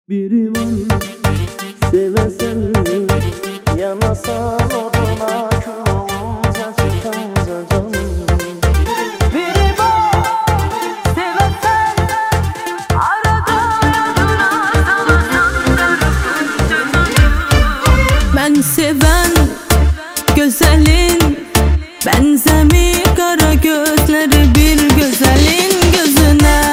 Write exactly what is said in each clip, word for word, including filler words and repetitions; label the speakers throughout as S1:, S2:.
S1: Biri var sevesen, yanasan oduna kül olunca çıkınca canım.
S2: Biri var sevesen, arada yanına salasan darıkınca canım. Ben seven güzelin, benzemi kara gözleri bir güzelin gözüne.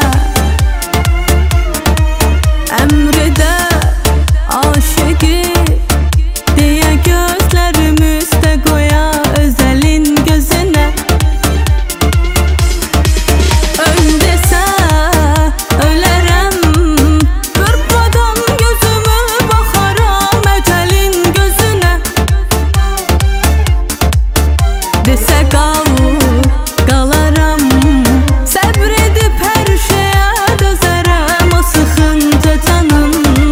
S2: Emrede aşıkı diye gözlerimizde koya özelin gözüne. Öl dese ölerem, kırpmadan gözümü bakarım ötelin gözüne. Dese kal kalaram, sabredip her şeye dözerem o sıkınca canım.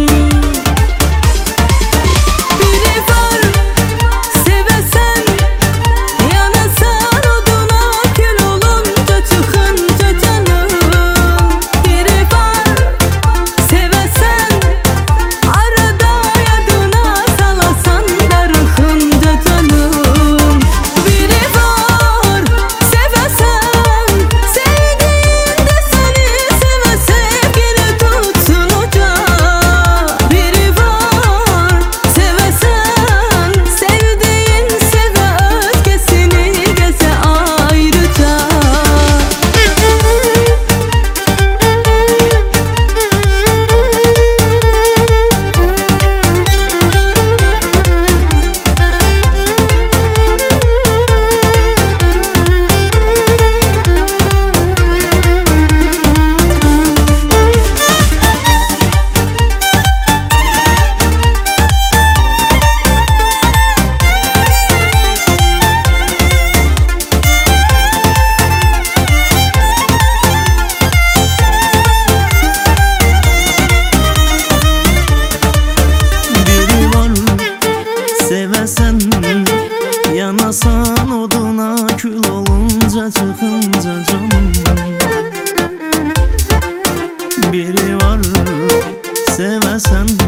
S2: Biri var sevesen, yanasan oduna kül olunca çıkınca canım. Biri var sevesen, arada yadına salasan darıkınca canım. Biri var sevesen, sevdiğinde seni seve sevgili tutsun uca. Biri var sevesen, sevdiğin seve özgesini geze ayrıca.
S1: Biri var sevesen, yanasan oduna kül olunca çıkınca canım. Biri var sevesen,